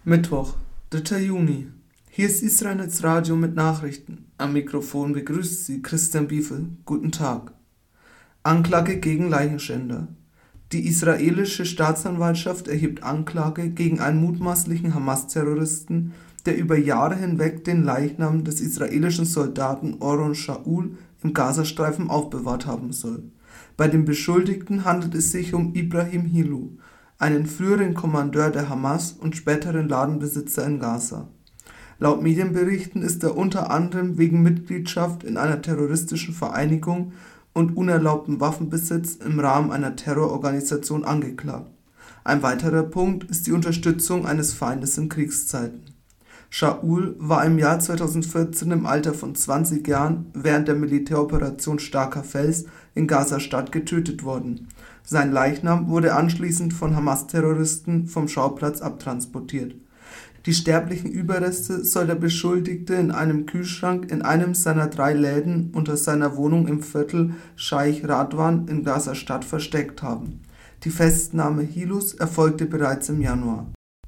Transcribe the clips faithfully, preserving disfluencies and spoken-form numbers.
Mittwoch, dritter Juni. Hier ist Israelnetz Radio mit Nachrichten. Am Mikrofon begrüßt Sie Christian Biefel. Guten Tag. Anklage gegen Leichenschänder. Die israelische Staatsanwaltschaft erhebt Anklage gegen einen mutmaßlichen Hamas-Terroristen, der über Jahre hinweg den Leichnam des israelischen Soldaten Oron Shaul im Gazastreifen aufbewahrt haben soll. Bei dem Beschuldigten handelt es sich um Ibrahim Hilu, einen früheren Kommandeur der Hamas und späteren Ladenbesitzer in Gaza. Laut Medienberichten ist er unter anderem wegen Mitgliedschaft in einer terroristischen Vereinigung und unerlaubtem Waffenbesitz im Rahmen einer Terrororganisation angeklagt. Ein weiterer Punkt ist die Unterstützung eines Feindes in Kriegszeiten. Shaul war im Jahr zweitausendvierzehn im Alter von zwanzig Jahren während der Militäroperation Starker Fels in Gaza-Stadt getötet worden. Sein Leichnam wurde anschließend von Hamas-Terroristen vom Schauplatz abtransportiert. Die sterblichen Überreste soll der Beschuldigte in einem Kühlschrank in einem seiner drei Läden unter seiner Wohnung im Viertel Scheich Radwan in Gaza-Stadt versteckt haben. Die Festnahme Hilus erfolgte bereits im Januar.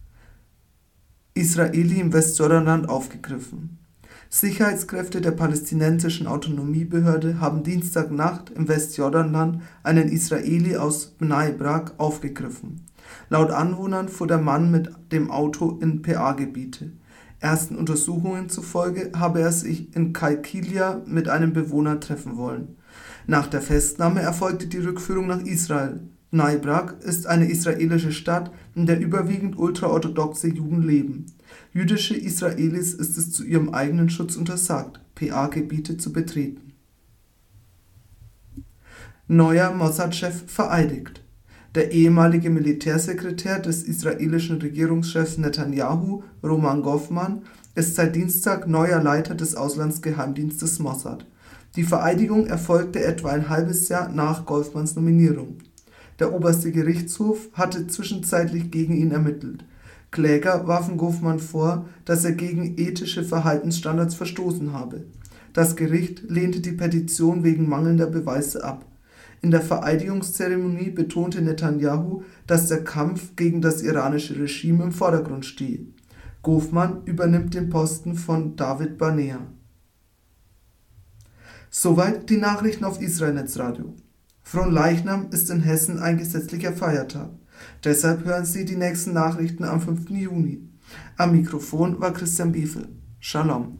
Israeli im Westjordanland aufgegriffen. Sicherheitskräfte der palästinensischen Autonomiebehörde haben Dienstagnacht im Westjordanland einen Israeli aus Bnei Brak aufgegriffen. Laut Anwohnern fuhr der Mann mit dem Auto in P A-Gebiete. Ersten Untersuchungen zufolge habe er sich in Qalqilia mit einem Bewohner treffen wollen. Nach der Festnahme erfolgte die Rückführung nach Israel. Bnei Brak ist eine israelische Stadt, in der überwiegend ultraorthodoxe Juden leben. Jüdische Israelis ist es zu ihrem eigenen Schutz untersagt, P A-Gebiete zu betreten. Neuer Mossad-Chef vereidigt. Der ehemalige Militärsekretär des israelischen Regierungschefs Netanyahu, Roman Goffman, ist seit Dienstag neuer Leiter des Auslandsgeheimdienstes Mossad. Die Vereidigung erfolgte etwa ein halbes Jahr nach Goffmans Nominierung. Der oberste Gerichtshof hatte zwischenzeitlich gegen ihn ermittelt. Kläger warfen Goffman vor, dass er gegen ethische Verhaltensstandards verstoßen habe. Das Gericht lehnte die Petition wegen mangelnder Beweise ab. In der Vereidigungszeremonie betonte Netanyahu, dass der Kampf gegen das iranische Regime im Vordergrund stehe. Goffman übernimmt den Posten von David Barnea. Soweit die Nachrichten auf Israelnetz Radio. Fronleichnam ist in Hessen ein gesetzlicher Feiertag. Deshalb hören Sie die nächsten Nachrichten am fünften Juni. Am Mikrofon war Christian Biefel. Shalom.